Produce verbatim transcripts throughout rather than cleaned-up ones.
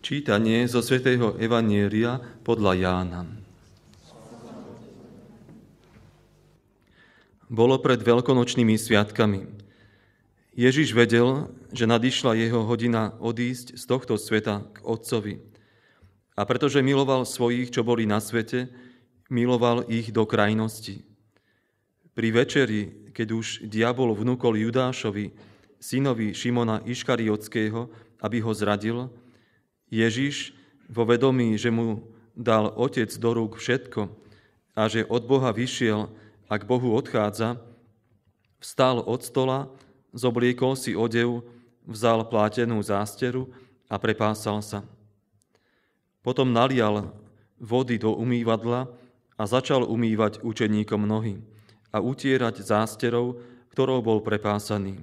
Čítanie zo svätého Evanjelia podľa Jána. Bolo pred veľkonočnými sviatkami. Ježiš vedel, že nadišla jeho hodina odísť z tohto sveta k Otcovi. A pretože miloval svojich, čo boli na svete, miloval ich do krajnosti. Pri večeri, keď už diabol vnúkol Judášovi, synovi Šimona Iškariotského, aby ho zradil, Ježiš, vo vedomí, že mu dal Otec do rúk všetko a že od Boha vyšiel a k Bohu odchádza, vstal od stola, zobliekol si odev, vzal plátenú zásteru a prepásal sa. Potom nalial vody do umývadla a začal umývať učeníkom nohy a utierať zásterou, ktorou bol prepásaný.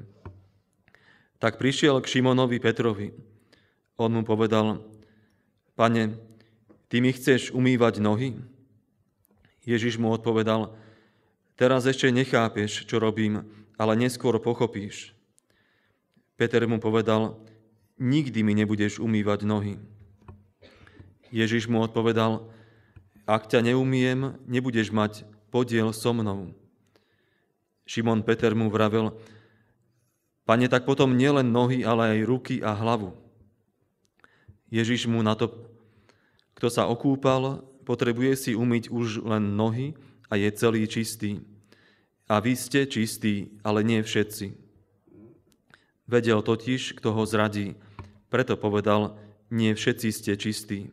Tak prišiel k Šimonovi Petrovi. On mu povedal: Pane, ty mi chceš umývať nohy? Ježiš mu odpovedal: Teraz ešte nechápeš, čo robím, ale neskôr pochopíš. Peter mu povedal: Nikdy mi nebudeš umývať nohy. Ježiš mu odpovedal: Ak ťa neumiem, nebudeš mať podiel so mnou. Šimon Peter mu vravel: Pane, tak potom nielen nohy, ale aj ruky a hlavu. Ježiš mu na to: Kto sa okúpal, potrebuje si umyť už len nohy a je celý čistý. A vy ste čistí, ale nie všetci. Vedel totiž, kto ho zradí, preto povedal: Nie všetci ste čistí.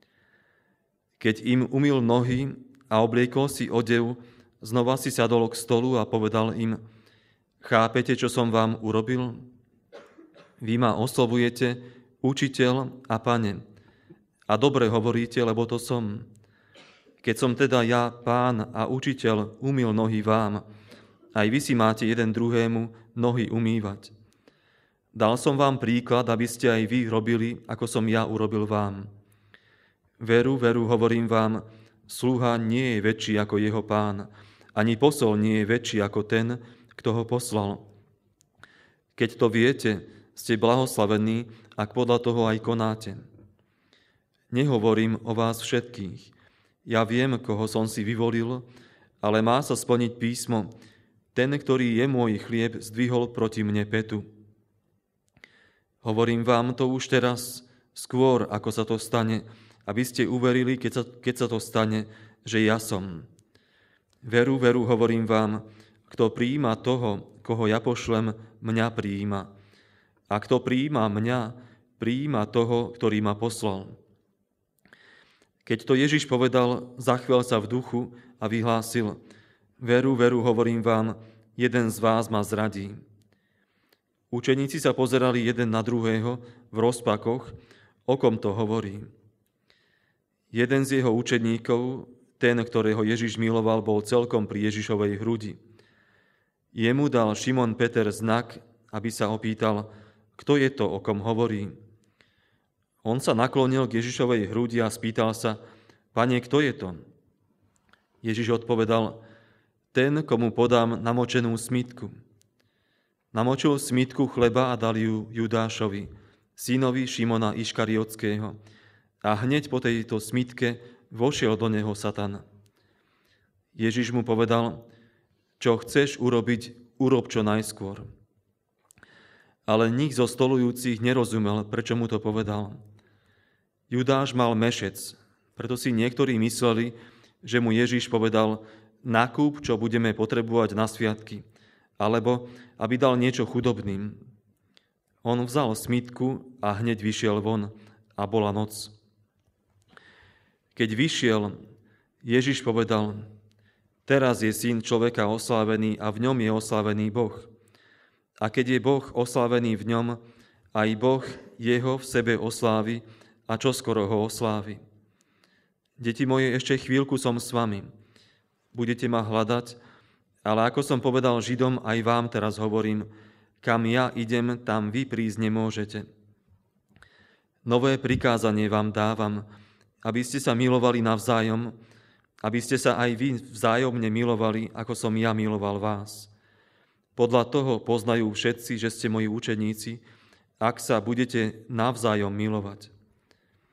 Keď im umyl nohy a obliekol si odev, znova si sadol k stolu a povedal im: Chápete, čo som vám urobil? Vy ma oslovujete Učiteľ a Pane. A dobre hovoríte, lebo to som. Keď som teda ja, Pán a Učiteľ, umyl nohy vám, aj vy si máte jeden druhému nohy umývať. Dal som vám príklad, aby ste aj vy robili, ako som ja urobil vám. Veru, veru, hovorím vám, sluha nie je väčší ako jeho pán, ani posol nie je väčší ako ten, kto ho poslal. Keď to viete, ste blahoslavení, ak podľa toho aj konáte. Nehovorím o vás všetkých. Ja viem, koho som si vyvolil, ale má sa splniť písmo. Ten, ktorý je môj chlieb, zdvihol proti mne petu. Hovorím vám to už teraz, skôr ako sa to stane, aby ste uverili, keď sa, keď sa to stane, že ja som. Veru, veru, hovorím vám, kto prijíma toho, koho ja pošlem, mňa prijíma. A kto prijíma mňa, prijíma toho, ktorý ma poslal. Keď to Ježiš povedal, zachvel sa v duchu a vyhlásil: Veru, veru, hovorím vám, jeden z vás ma zradí. Učeníci sa pozerali jeden na druhého v rozpakoch, o kom to hovorí. Jeden z jeho učeníkov, ten, ktorého Ježiš miloval, bol celkom pri Ježišovej hrudi. Jemu dal Šimon Peter znak, aby sa opýtal: Kto je to, o kom hovorí? On sa naklonil k Ježišovej hrudi a spýtal sa: Pane, kto je to? Ježiš odpovedal: Ten, komu podám namočenú smytku. Namočil smytku chleba a dal ju Judášovi, synovi Šimona Iškariotského. A hneď po tejto smytke vošiel do neho Satan. Ježiš mu povedal: Čo chceš urobiť, urob čo najskôr. Ale nik zo stolujúcich nerozumel, prečo mu to povedal. Judáš mal mešec, preto si niektorí mysleli, že mu Ježiš povedal: Nakúp, čo budeme potrebovať na sviatky, alebo aby dal niečo chudobným. On vzal smytku a hneď vyšiel von a bola noc. Keď vyšiel, Ježiš povedal: Teraz je Syn človeka oslávený a v ňom je oslávený Boh. A keď je Boh oslávený v ňom, aj Boh jeho v sebe oslávi a čoskoro ho oslávi. Deti moje, ešte chvíľku som s vami. Budete ma hľadať, ale ako som povedal Židom, aj vám teraz hovorím, kam ja idem, tam vy prísť nemôžete. Nové prikázanie vám dávam, aby ste sa milovali navzájom, aby ste sa aj vy vzájomne milovali, ako som ja miloval vás. Podľa toho poznajú všetci, že ste moji učeníci, ak sa budete navzájom milovať.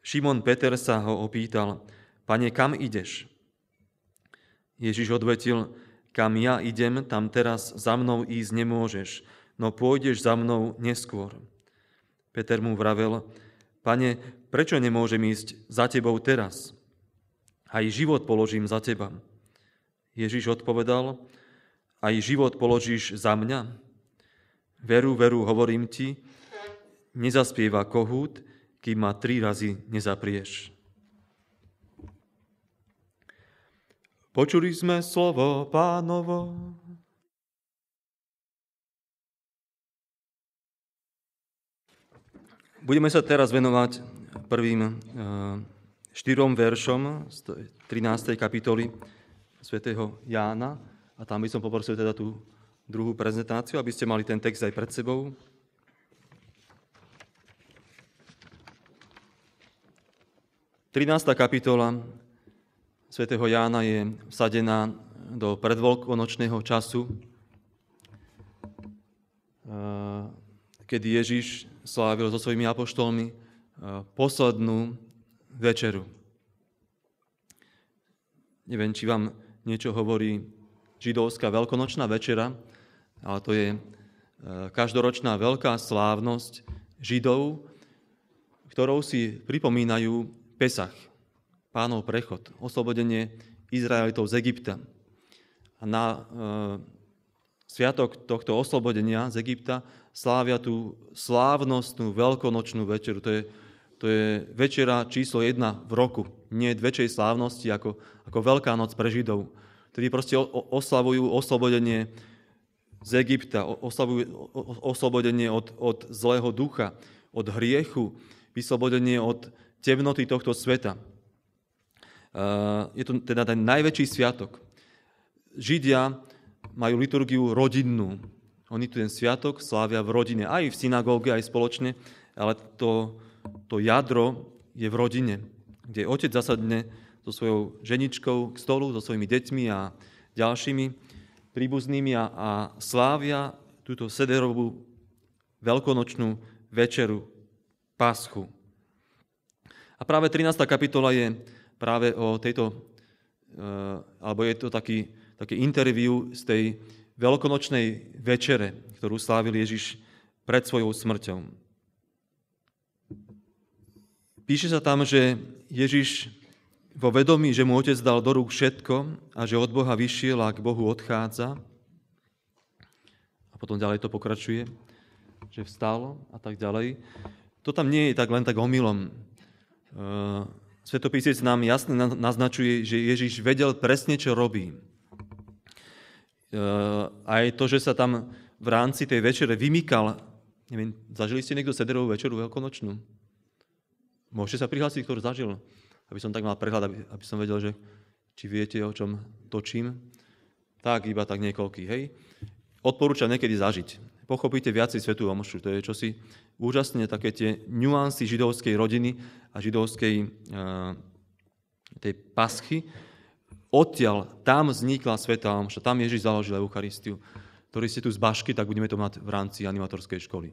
Šimon Peter sa ho opýtal: Pane, kam ideš? Ježiš odvetil: Kam ja idem, tam teraz za mnou ísť nemôžeš, no pôjdeš za mnou neskôr. Peter mu vravel: Pane, prečo nemôžem ísť za tebou teraz? Aj život položím za teba. Ježiš odpovedal: Aj život položíš za mňa? Veru, veru, hovorím ti, nezaspieva kohút, kým ma tri razy nezaprieš. Počuli sme slovo Pánovo. Budeme sa teraz venovať prvým štyrom veršom z trinástej kapitoly svätého Jána. A tam by som poprosil teda tú druhú prezentáciu, aby ste mali ten text aj pred sebou. trinásta kapitola svätého Jána je vsadená do predveľkonočného času, kedy Ježiš slávil so svojimi apoštolmi poslednú večeru. Neviem, či vám niečo hovorí židovská veľkonočná večera, ale to je každoročná veľká slávnosť Židov, ktorou si pripomínajú Pesach, Pánov prechod, oslobodenie Izraelitov z Egypta. A na e, sviatok tohto oslobodenia z Egypta slávia tú slávnostnú veľkonočnú večeru. To je, to je večera číslo jedna v roku. Nie je väčšej slávnosti ako, ako Veľká noc pre Židov. Tedy proste oslavujú oslobodenie z Egypta, oslavujú oslobodenie od, od zlého ducha, od hriechu, vyslobodenie od temnoty tohto sveta. Je to teda ten najväčší sviatok. Židia majú liturgiu rodinnú. Oni ten sviatok slávia v rodine, aj v synagóge, aj spoločne, ale to, to jadro je v rodine, kde otec zasadne so svojou ženičkou k stolu, so svojimi deťmi a ďalšími príbuznými a, a slávia túto sederovú veľkonočnú večeru, Paschu. A práve trinásta kapitola je práve o tejto, alebo je to taký, taký interview z tej veľkonočnej večere, ktorú slávil Ježiš pred svojou smrťou. Píše sa tam, že Ježiš vo vedomí, že mu Otec dal do rúk všetko a že od Boha vyšiel a k Bohu odchádza. A potom ďalej to pokračuje, že vstal a tak ďalej. To tam nie je tak len tak omylom. Svätopísec nám jasne naznačuje, že Ježiš vedel presne, čo robí. Aj to, že sa tam v rámci tej večere vymykal, neviem, zažili ste niekto sederovú večeru veľkonočnú? Môžete sa prihlásiť, ktorú zažil? Aby som tak mal prehľad, aby, aby som vedel, že či viete, o čom točím. Tak, iba tak niekoľký, hej. Odporúčam niekedy zažiť. Pochopíte viacej svätú omšu. To je čosi úžasné, také tie nuancy židovskej rodiny a židovskej tej paschy. Odtiaľ, tam vznikla svätá omša, tam Ježiš založil Eucharistiu. Ktorí ste tu z Bašky, tak budeme to mať v rámci animatorskej školy.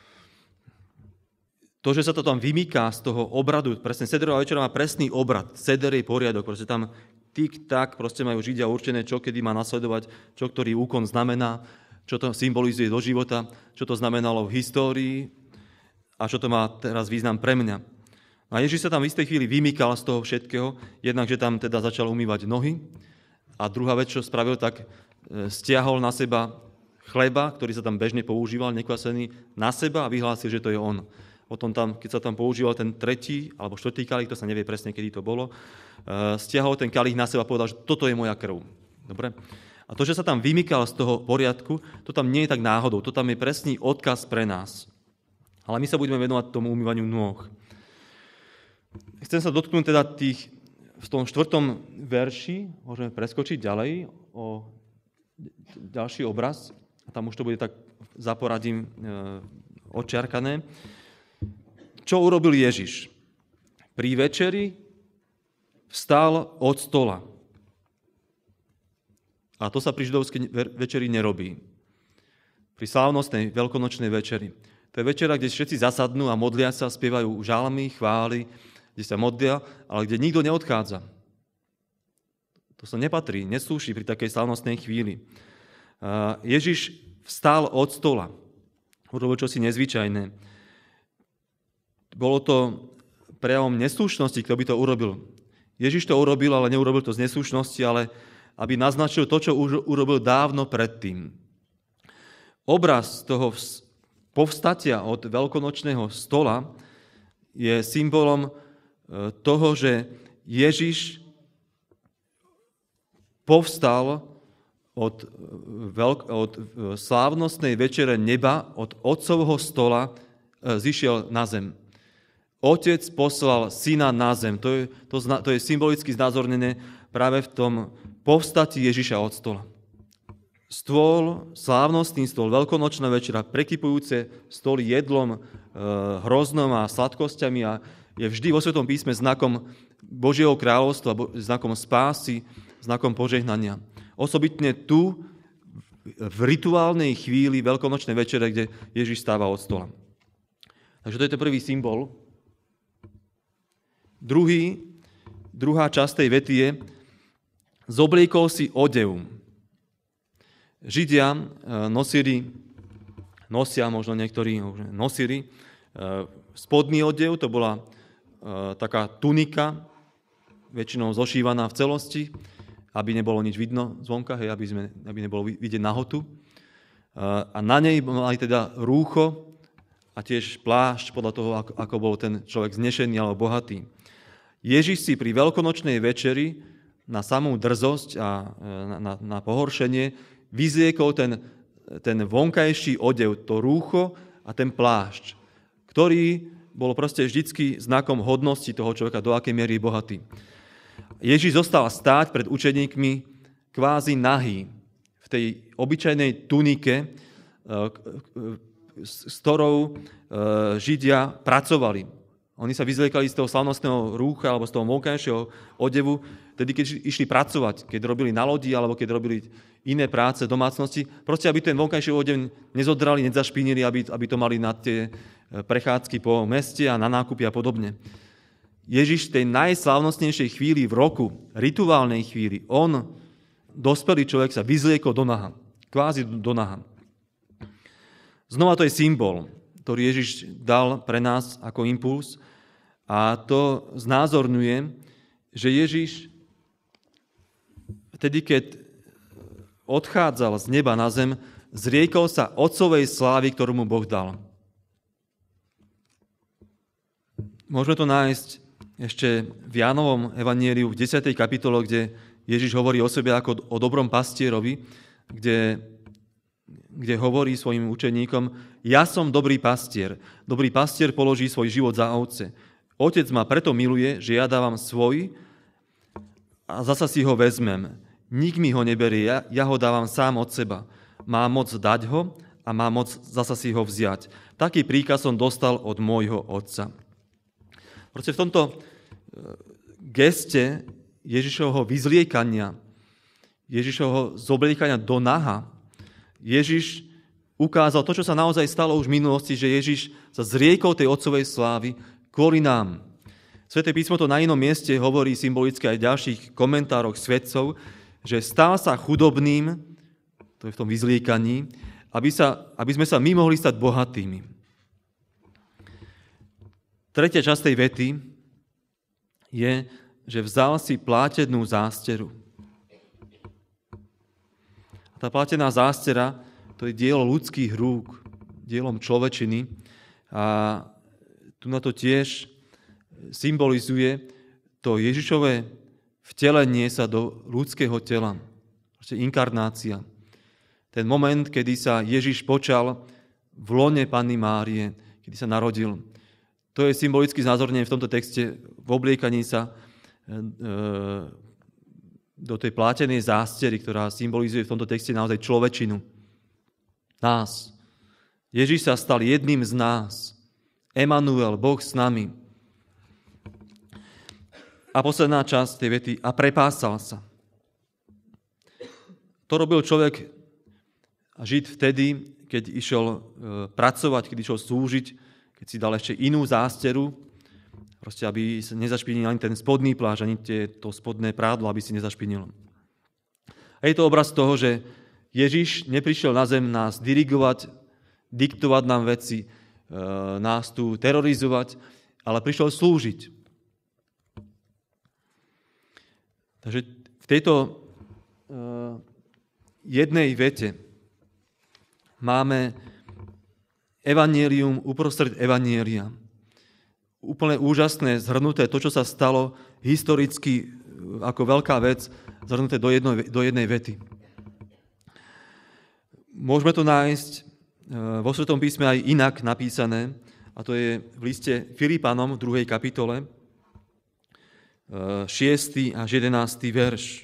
To, že sa to tam vymýká z toho obradu, presne sederová večera má presný obrad, seder je poriadok, proste tam tik-tak, proste majú Židia určené, čo kedy má nasledovať, čo ktorý úkon znamená, čo to symbolizuje do života, čo to znamenalo v histórii a čo to má teraz význam pre mňa. A Ježiš sa tam v istej chvíli vymýkal z toho všetkého, jednak, že tam teda začal umývať nohy a druhá vec, čo spravil, tak stiahol na seba chleba, ktorý sa tam bežne používal, nekvasený, na seba a vyhlásil, že to je on. Potom tam, keď sa tam používal ten tretí alebo štvrtý kalich, to sa nevie presne, kedy to bolo, stiahol ten kalich na seba a povedal, že toto je moja krv. Dobre? A to, že sa tam vymykal z toho poriadku, to tam nie je tak náhodou, to tam je presný odkaz pre nás. Ale my sa budeme venovať tomu umývaniu nôh. Chcem sa dotknúť teda tých, v tom štvrtom verši, môžeme preskočiť ďalej o ďalší obraz, a tam už to bude tak za poradím e, odčiarkané. Čo urobil Ježiš? Pri večeri vstal od stola. A to sa pri židovskej večeri nerobí. Pri slávnostnej veľkonočnej večeri. To je večera, kde všetci zasadnú a modlia sa, spievajú žalmy, chvály kde sa modlia, ale kde nikto neodchádza. To sa nepatrí, neslúši pri takej slávnostnej chvíli. Ježiš vstal od stola. Urobil čosi nezvyčajné. Bolo to prejavom neslušnosti, kto by to urobil. Ježiš to urobil, ale neurobil to z neslušnosti, ale aby naznačil to, čo už urobil dávno predtým. Obraz toho povstatia od veľkonočného stola je symbolom toho, že Ježiš povstal od, veľk- od slávnostnej večere neba, od otcovho stola, zišiel na zem. Otec poslal syna na zem. To je, to, to je symbolicky znázornené práve v tom povstatí Ježiša od stola. Stôl, slávnostný stôl, veľkonočná večera, prekypujúce stoly jedlom, e, hroznom a sladkosťami a je vždy vo Svetom písme znakom Božieho kráľovstva, znakom spásy, znakom požehnania. Osobitne tu, v rituálnej chvíli veľkonočnej večere, kde Ježiš stáva od stola. Takže to je ten prvý symbol. Druhý, druhá časť tej vety je: zobliekol si odev. Židia nosili, nosia možno niektorí nosili spodný odev, to bola taká tunika, väčšinou zošívaná v celosti, aby nebolo nič vidno zvonka, hej, aby, sme, aby nebolo vidieť nahotu. A na nej mali teda rúcho a tiež plášť podľa toho, ako, ako bol ten človek znešený alebo bohatý. Ježiš si pri veľkonočnej večeri na samú drzosť a na, na, na pohoršenie vyzliekol ten, ten vonkajší odev, to rúcho a ten plášť, ktorý bol proste vždycky znakom hodnosti toho človeka, do akej miery je bohatý. Ježiš zostal stáť pred učeníkmi kvázi nahý, v tej obyčajnej tunike, s ktorou Židia pracovali. Oni sa vyzliekali z toho slavnostného rúcha alebo z toho vonkajšieho odevu, tedy keď išli pracovať, keď robili na lodi alebo keď robili iné práce, domácnosti, proste aby ten vonkajší odev nezodrali, nezašpinili, aby, aby to mali na tie prechádzky po meste a na nákupy a podobne. Ježiš v tej najslávnostnejšej chvíli v roku, rituálnej chvíli, on, dospelý človek, sa vyzliekol do naha, kvázi do naha. Znova to je symbol, ktorý Ježiš dal pre nás ako impuls a to znázorňuje, že Ježiš vtedy, keď odchádzal z neba na zem, zriekol sa otcovej slávy, ktorú mu Boh dal. Môžeme to nájsť ešte v Jánovom evanjeliu v desiatej kapitole, kde Ježiš hovorí o sebe ako o dobrom pastierovi, kde, kde hovorí svojim učeníkom: ja som dobrý pastier. Dobrý pastier položí svoj život za ovce. Otec ma preto miluje, že ja dávam svoj a zasa si ho vezmem. Nik mi ho neberie, ja, ja ho dávam sám od seba. Má moc dať ho a má moc zasa si ho vziať. Taký príkaz som dostal od môjho otca. Proste v tomto geste Ježišovho vyzliekania, Ježišovho zobliekania do naha, Ježiš ukázal to, čo sa naozaj stalo už v minulosti, že Ježiš sa zriekol tej otcovej slávy kvôli nám. Sväté písmo to na inom mieste hovorí symbolicky aj v ďalších komentároch svätcov, že stal sa chudobným, to je v tom vyzliekaní, aby, sa, aby sme sa my mohli stať bohatými. Tretia časť tej vety je, že vzal si plátenú zásteru. A tá plátená zástera, to je dielo ľudských rúk, dielom človečiny a tu na to tiež symbolizuje to Ježišové vtelenie sa do ľudského tela. Proste inkarnácia. Ten moment, kedy sa Ježiš počal v lone Panny Márie, kedy sa narodil. To je symbolicky znázornené v tomto texte v obliekaní sa do tej plátenej zástery, ktorá symbolizuje v tomto texte naozaj človečinu. Nás. Ježiš sa stal jedným z nás. Emanuel, Boh s nami. A posledná časť tej vety: a prepásal sa. To robil človek a Žid vtedy, keď išiel pracovať, keď išiel slúžiť, keď si dal ešte inú zásteru, Proste, aby sa nezašpinil ani ten spodný plášť, ani tie, to spodné prádlo, aby si nezašpinilo. A je to obraz toho, že Ježiš neprišiel na zem nás dirigovať, diktovať nám veci, e, nás tu terorizovať, ale prišiel slúžiť. Takže v tejto e, jednej vete máme evanjelium uprostred evanjelia. Úplne úžasné, zhrnuté to, čo sa stalo historicky ako veľká vec, zhrnuté do, jedno, do jednej vety. Môžeme to nájsť vo Svetom písme aj inak napísané, a to je v liste Filipanom v druhej kapitole, šiesty až jedenásty verš.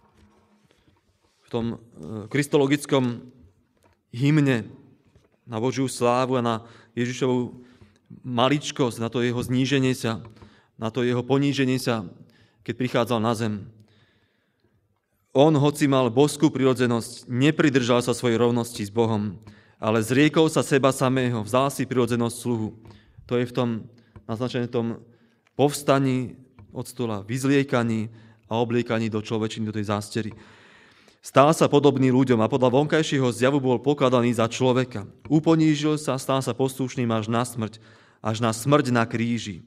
V tom kristologickom hymne na Božiu slávu a na Ježišovu maličkosť, na to jeho zníženie sa, na to jeho poníženie sa, keď prichádzal na zem. On, hoci mal božskú prirodzenosť, nepridržal sa svojej rovnosti s Bohom, ale zriekol sa seba samého, vzal si prirodzenosť sluhu. To je v tom naznačené tom povstaní od stola, vyzliekaní a obliekaní do človečiny, do tej zástery. Stal sa podobný ľuďom a podľa vonkajšieho zjavu bol pokladaný za človeka. Uponížil sa, stal sa poslušným až na smrť, až na smrť na kríži.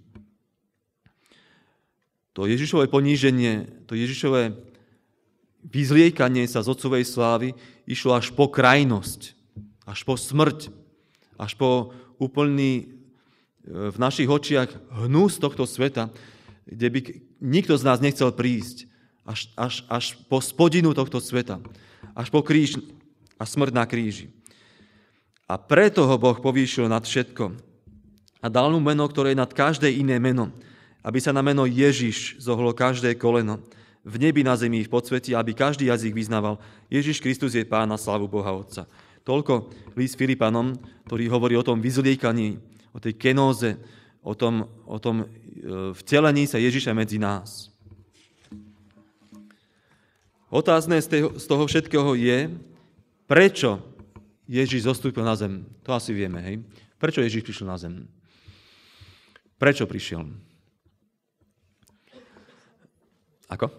To Ježišové poníženie, to Ježišové vyzliekanie sa z otcovej slávy išlo až po krajnosť, až po smrť, až po úplný v našich očiach hnus tohto sveta, kde by nikto z nás nechcel prísť. Až, až, až po spodinu tohto sveta, až po kríž a smrť na kríži. A preto ho Boh povýšil nad všetko a dal mu meno, ktoré je nad každé iné meno, aby sa na meno Ježiš zohlo každé koleno, v nebi, na zemi, v podsveti, aby každý jazyk vyznával, Ježiš Kristus je Pán na slávu Boha Otca. Toľko list Filipanom, ktorý hovorí o tom vyzliekaní, o tej kenóze, o tom, o tom vtelení sa Ježiša medzi nás. Otázne z toho všetkého je, prečo Ježiš zostúpil na zem. To asi vieme, hej? Prečo Ježiš prišiel na zem? Prečo prišiel? Ako?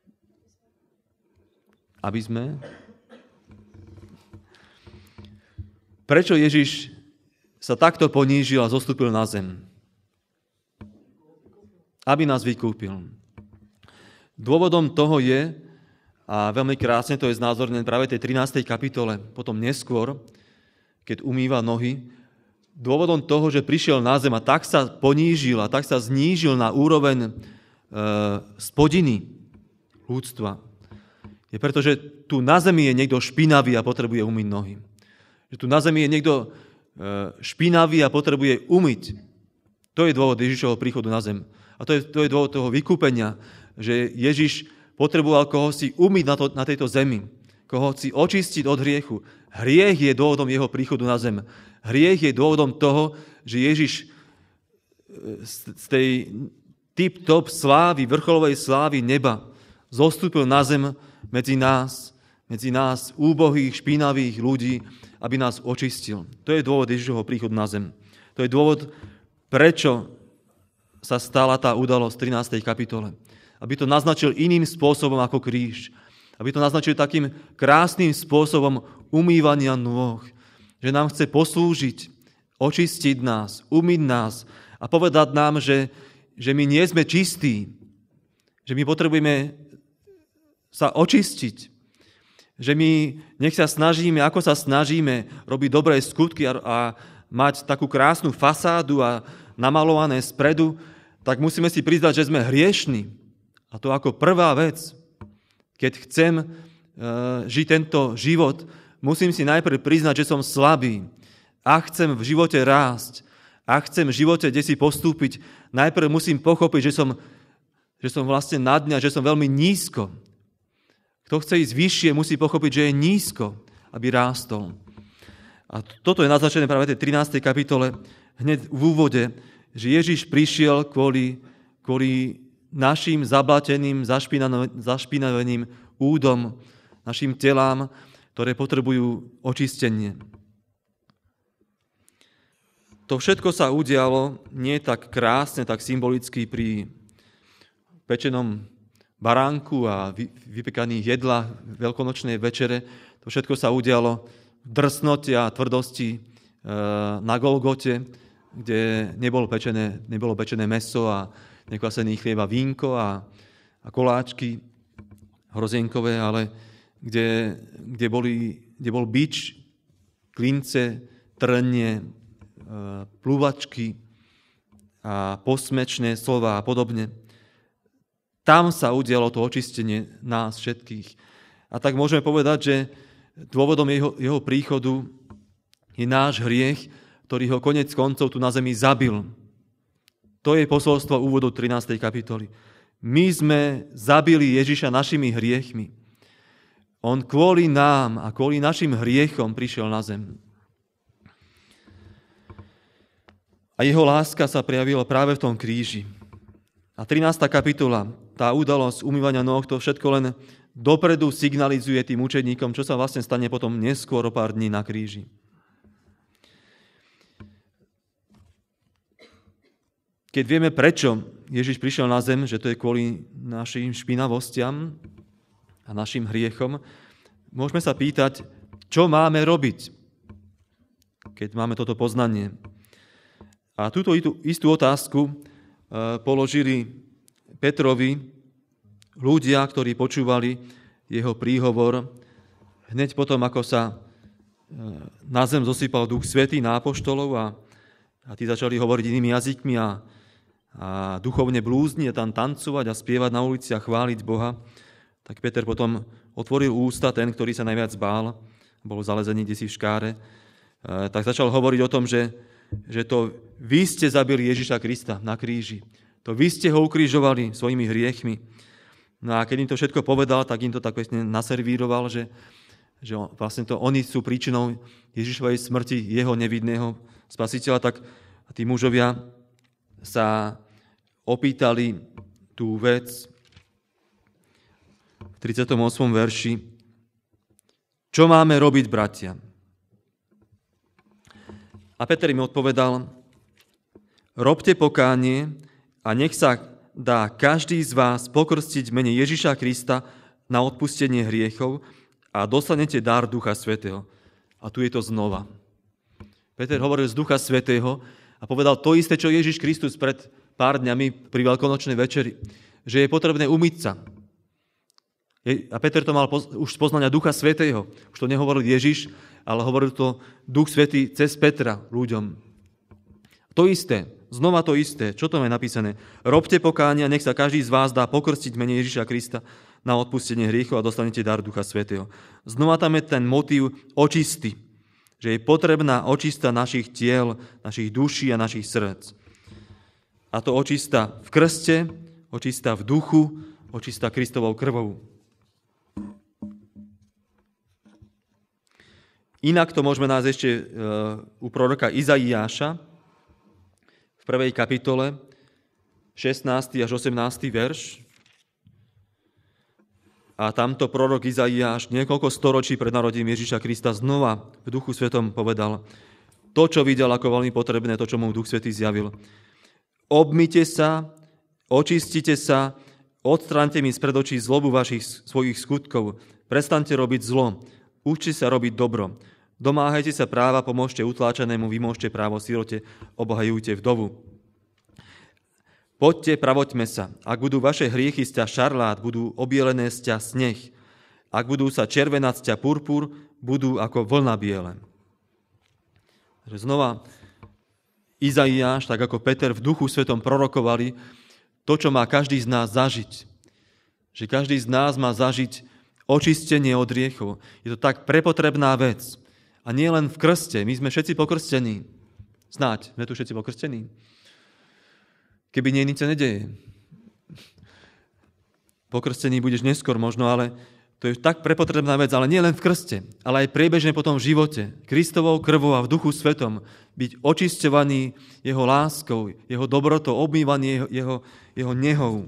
Aby sme... Prečo Ježiš sa takto ponížil a zostúpil na zem? Aby nás vykúpil. Dôvodom toho je, a veľmi krásne to je znázornené práve tej trinástej kapitole, potom neskôr, keď umýva nohy, dôvodom toho, že prišiel na zem a tak sa ponížil a tak sa znížil na úroveň e, spodiny ľudstva, je preto, že tu na zemi je niekto špinavý a potrebuje umyť nohy. Že tu na zemi je niekto e, špinavý a potrebuje umyť. To je dôvod Ježišovho príchodu na zem. A to je, to je dôvod toho vykúpenia, že Ježiš potreboval koho si umyť na, to, na tejto zemi, koho si očistiť od hriechu. Hriech je dôvodom jeho príchodu na zem. Hriech je dôvodom toho, že Ježiš z tej tip-top slávy, vrcholovej slávy neba zostúpil na zem medzi nás, medzi nás úbohých, špinavých ľudí, aby nás očistil. To je dôvod Ježišovho príchodu na zem. To je dôvod, prečo sa stala tá udalosť v trinástej kapitole. Aby to naznačil iným spôsobom ako kríž. Aby to naznačil takým krásnym spôsobom umývania nôh. Že nám chce poslúžiť, očistiť nás, umyť nás a povedať nám, že, že my nie sme čistí. Že my potrebujeme sa očistiť. Že my nech sa snažíme, ako sa snažíme robiť dobré skutky a, a mať takú krásnu fasádu a namalované spredu, tak musíme si priznať, že sme hriešni. A to ako prvá vec, keď chcem e, žiť tento život, musím si najprv priznať, že som slabý. A chcem v živote rásť, a chcem v živote kdesi postúpiť, najprv musím pochopiť, že som, že som vlastne na dňa, že som veľmi nízko. Kto chce ísť vyššie, musí pochopiť, že je nízko, aby rástol. A toto je naznačené práve v tej trinástej kapitole, hneď v úvode, že Ježiš prišiel kvôli, kvôli našim zablateným, zašpinaveným údom, našim telám, ktoré potrebujú očistenie. to všetko sa udialo nie tak krásne, tak symbolicky pri pečenom baránku a vypekaných jedlách veľkonočnej večere. To všetko sa udialo v drsnote a tvrdosti na Golgote, kde nebolo pečené, nebolo pečené mäso a nekvasený chlieb a vínko a, a koláčky hrozienkové, ale kde, kde, boli, kde bol bič, klince, trnie, plúvačky a posmečné slova a podobne. Tam sa udialo to očistenie nás všetkých. A tak môžeme povedať, že dôvodom jeho, jeho príchodu je náš hriech, ktorý ho konec koncov tu na zemi zabil. To je posolstvo úvodu trinástej kapitoly. My sme zabili Ježiša našimi hriechmi. On kvôli nám a kvôli našim hriechom prišiel na zem. A jeho láska sa prejavila práve v tom kríži. A trinásta kapitola, tá udalosť umývania nóh, to všetko len dopredu signalizuje tým učeníkom, čo sa vlastne stane potom neskôr o pár dní na kríži. Keď vieme, prečo Ježiš prišiel na zem, že to je kvôli našim špinavostiam a našim hriechom, môžeme sa pýtať, čo máme robiť, keď máme toto poznanie. A túto istú otázku položili Petrovi ľudia, ktorí počúvali jeho príhovor hneď potom, ako sa na zem zosypal Duch Svätý na apoštolov a, a tí začali hovoriť inými jazykmi a, a duchovne blúzniť a tam tancovať a spievať na ulici a chváliť Boha. Tak Peter potom otvoril ústa, ten, ktorý sa najviac bál, bol zalezený kdesi v škáre, tak začal hovoriť o tom, že že to vy ste zabili Ježiša Krista na kríži. To vy ste ho ukrižovali svojimi hriechmi. No a keď im to všetko povedal, tak im to tak vlastne naservíroval, že, že vlastne to oni sú príčinou Ježišovej smrti, jeho nevidného spasiteľa, tak tí mužovia sa opýtali tú vec v tridsiatom ôsmom verši. Čo máme robiť, bratia? A Peter im odpovedal, robte pokánie a nech sa dá každý z vás pokrstiť v mene Ježiša Krista na odpustenie hriechov a dostanete dar Ducha Svätého. A tu je to znova. Peter hovoril z Ducha Svätého a povedal to isté, čo Ježiš Kristus pred pár dňami pri veľkonočnej večeri, že je potrebné umyť sa. A Peter to mal už z poznania Ducha Svätého. Už to nehovoril Ježiš, ale hovoril to Duch Svätý cez Petra ľuďom. To isté, znova to isté. Čo to je napísané? Robte pokánie a nech sa každý z vás dá pokrstiť v mene Ježiša Krista na odpustenie hriechov a dostanete dar Ducha Svätého. Znova tam je ten motív očisty, že je potrebná očista našich tiel, našich duší a našich srdc. A to očista v krste, očista v duchu, očista Kristovou krvou. Inak to môžeme nájsť ešte u proroka Izaiáša v prvej kapitole, šestnásty až osemnásty verš. A tamto prorok Izaiáš niekoľko storočí pred narodením Ježiša Krista znova v Duchu Svätom povedal to, čo videl ako veľmi potrebné, to, čo mu Duch Svätý zjavil. Obmyte sa, očistite sa, odstráňte mi spred očí zlobu vašich svojich skutkov, prestaňte robiť zlo, učte sa robiť dobro. Domáhajte sa práva, pomôžte utláčanému, vymôžte právo sirote, obohajujte vdovu. Poďte, pravoďme sa. Ak budú vaše hriechy sťa šarlát, budú obielené sťa sneh. Ak budú sa červenať sťa purpur, budú ako vlna biele. Znova Izaiáš, tak ako Peter v Duchu Svätom prorokovali to, čo má každý z nás zažiť. Že každý z nás má zažiť očistenie od hriechov. Je to tak prepotrebná vec. A nie len v krste. My sme všetci pokrstení. Snáď, sme tu všetci pokrstení. Keby nie, nič sa nedeje. Pokrstení budeš neskôr možno, ale to je tak prepotrebná vec, ale nie len v krste, ale aj priebežne potom v živote. Kristovou krvou a v Duchu Svätom byť očisťovaný jeho láskou, jeho dobrotou, obmývaný jeho, jeho, jeho nehou.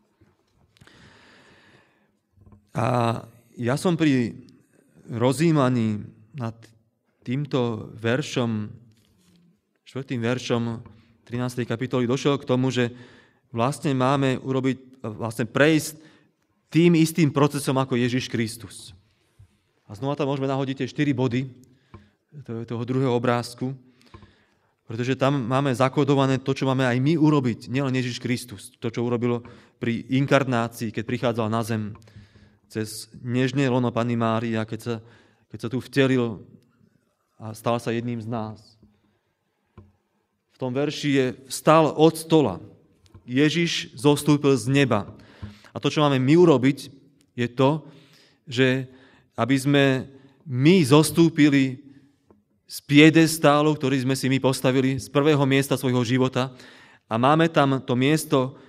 A ja som pri rozjímaní nad týmto veršom štvrtým veršom trinástej kapitoly došiel k tomu, že vlastne máme urobiť, vlastne prejsť tým istým procesom ako Ježiš Kristus. A znova tam môžeme nahodiť tie štyri body toho druhého obrázku, pretože tam máme zakodované to, čo máme aj my urobiť, nielen Ježiš Kristus. To, čo urobilo pri inkarnácii, keď prichádzal na zem cez nežné lono Panny Márie, keď sa, keď sa tu vtelil a stal sa jedným z nás. V tom verši je vstal od stola. Ježiš zostúpil z neba. A to, čo máme my urobiť, je to, že aby sme my zostúpili z piedestálu, ktorý sme si my postavili, z prvého miesta svojho života a máme tam to miesto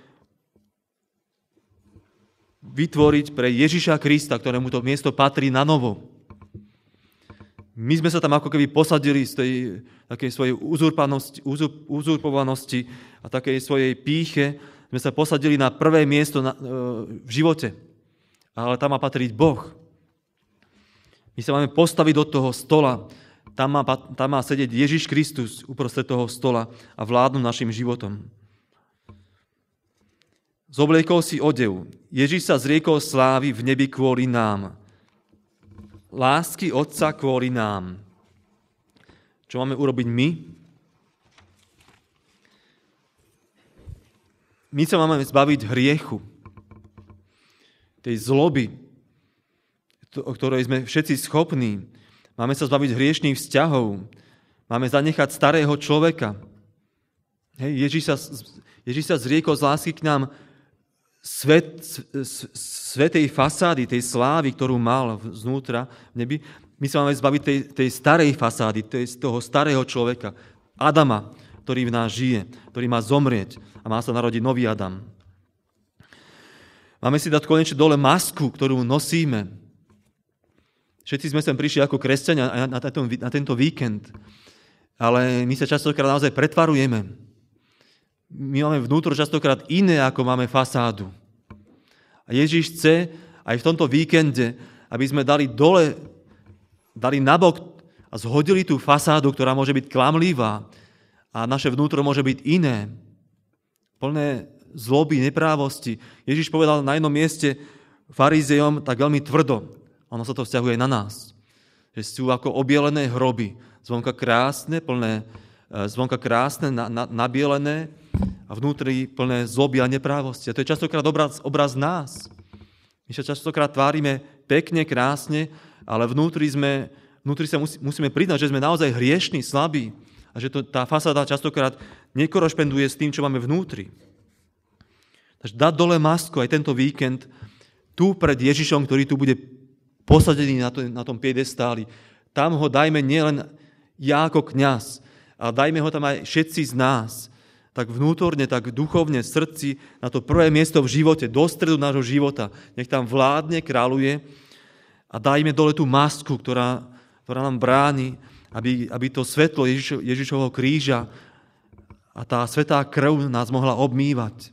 vytvoriť pre Ježiša Krista, ktorému to miesto patrí na novo. My sme sa tam ako keby posadili z tej takej svojej uzurpovanosti a takej svojej pýche, sme sa posadili na prvé miesto na, e, v živote. Ale tam má patriť Boh. My sa máme postaviť do toho stola. Tam má, tam má sedieť Ježiš Kristus uprostred toho stola a vládnuť našim životom. Zobliekol si odev. Ježiš sa zriekol slávy v nebi kvôli nám. Lásky Otca kvôli nám. Čo máme urobiť my? My sa máme zbaviť hriechu, tej zloby, o ktorej sme všetci schopní. Máme sa zbaviť hriešných vzťahov. Máme zanechať starého človeka. Hej, Ježiš sa, Ježiš sa zriekol z lásky k nám svet, svetej fasády, tej slávy, ktorú mal znútra v nebi. My sa máme zbaviť tej, tej starej fasády, tej, toho starého človeka, Adama, ktorý v nás žije, ktorý má zomrieť a má sa narodiť nový Adam. Máme si dať konečne dole masku, ktorú nosíme. Všetci sme sem prišli ako kresťania na tento, na tento víkend, ale my sa častokrát naozaj pretvarujeme. My máme vnútro častokrát iné, ako máme fasádu. A Ježiš chce aj v tomto víkende, aby sme dali dole, dali nabok a zhodili tú fasádu, ktorá môže byť klamlivá a naše vnútro môže byť iné, plné zloby, neprávosti. Ježiš povedal na jednom mieste farizejom tak veľmi tvrdo, ono sa to vzťahuje aj na nás, že sú ako obielené hroby, zvonka krásne, plné, zvonka krásne, na, na, nabielené a vnútri plné zloby a neprávosti. A to je častokrát obraz, obraz nás. My sa častokrát tvárime pekne, krásne, ale vnútri, sme, vnútri sa musí, musíme priznať, že sme naozaj hriešní, slabí a že to, tá fasáda častokrát nekorešponduje s tým, čo máme vnútri. Takže dať dole masku aj tento víkend tu pred Ježišom, ktorý tu bude posadený na, to, na tom piedestáli. Tam ho dajme nielen ja ako kňaz, ale dajme ho tam aj všetci z nás. Tak vnútorne, tak duchovne, v srdci, na to prvé miesto v živote, do stredu nášho života. Nech tam vládne, kráľuje a dajme dole tú masku, ktorá, ktorá nám bráni, aby, aby to svetlo Ježišo, Ježišovho kríža a tá svätá krv nás mohla obmývať.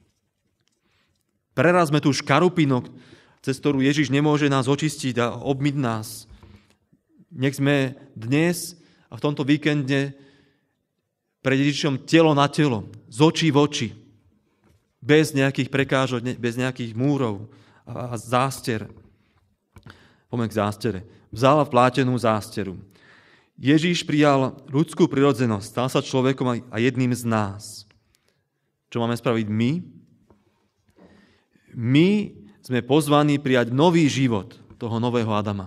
Prerazme tú škarupinu, cez ktorú Ježiš nemôže nás očistiť a obmyť nás. Nech sme dnes a v tomto víkende pred Ježišom telo na telo, z očí v oči, bez nejakých prekážok, bez nejakých múrov a zástier. Poďme k zástere. Vzal plátenú zásteru. Ježiš prijal ľudskú prirodzenosť, stal sa človekom a jedným z nás. Čo máme spraviť my? My sme pozvaní prijať nový život toho nového Adama.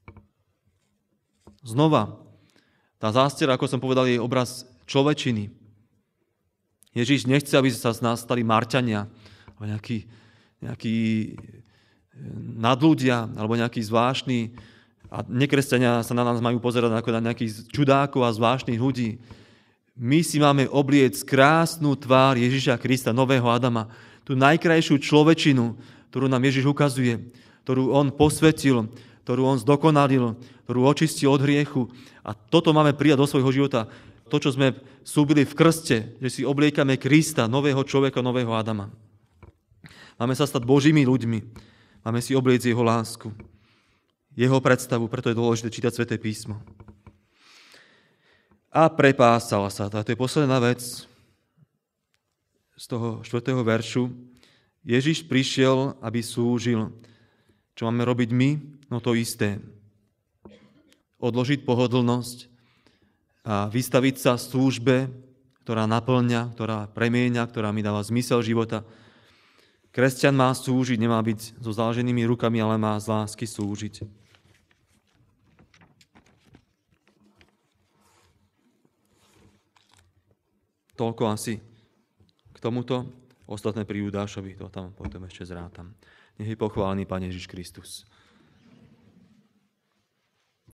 Znova, tá zástera, ako som povedal, je obraz človečiny. Ježiš nechce, aby sa z nás stali Marťania, alebo nejakí, nejakí nadľudia, alebo nejakí zvláštni, a nekresťania sa na nás majú pozerať ako na nejakých čudákov a zvláštnych ľudí. My si máme obliec krásnu tvár Ježiša Krista, nového Adama, tú najkrajšiu človečinu, ktorú nám Ježiš ukazuje, ktorú on posvetil, ktorú on zdokonalil, ktorú očistil od hriechu. A toto máme prijať do svojho života. To, čo sme slúbili v krste, že si obliekame Krista, nového človeka, nového Adama. Máme sa stať Božími ľuďmi. Máme si obliecť jeho lásku, jeho predstavu, preto je dôležité čítať Sväté písmo. a prepásal sa. To je posledná vec z toho štvrtého veršu. Ježiš prišiel, aby slúžil. Čo máme robiť my? No to isté. Odložiť pohodlnosť a vystaviť sa službe, ktorá naplňa, ktorá premieňa, ktorá mi dáva zmysel života. Kresťan má slúžiť, nemá byť so založenými rukami, ale má z lásky slúžiť. Toľko asi k tomuto. Ostatné pri Judášovi, to tam potom ešte zrátam. Nech je pochválený Pán Ježiš Kristus.